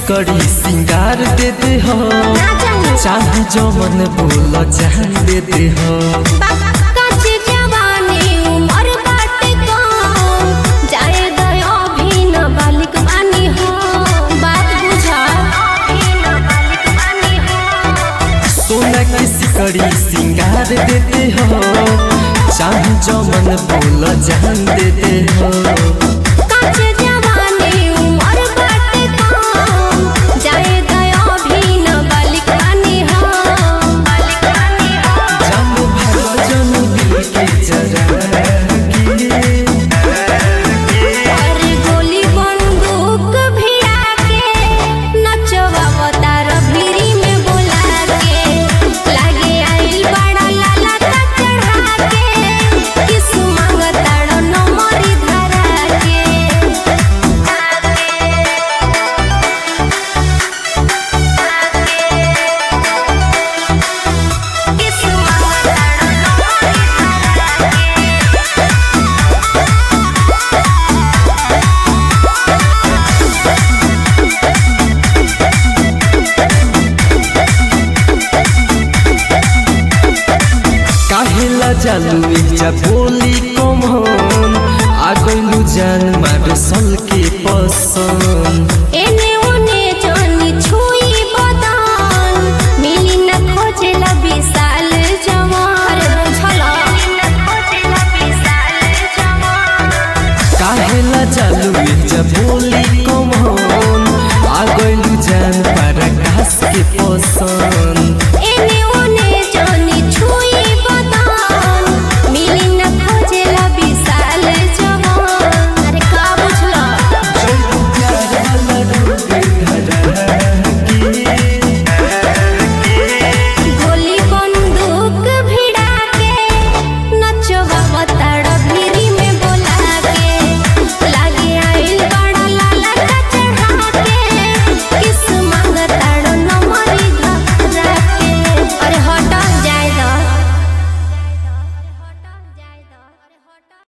सिकड़ी सिंगार देते हो, चाहे जो मन बोल जान देते हो। सोना की सिकड़ी सिंगार देते हो, चाहे जो मन बोल जान देते हो। जालू जा बोली कमन आ गइलू जान मार सल के पसंद। एने ओने जानी छुई बदन मिली न खोजेला विशाल जवान। बुझला न खोजेला विशाल जवान। काहेला जालू जा बोली कमन आ गइलू जान मार आकाश के पसंद।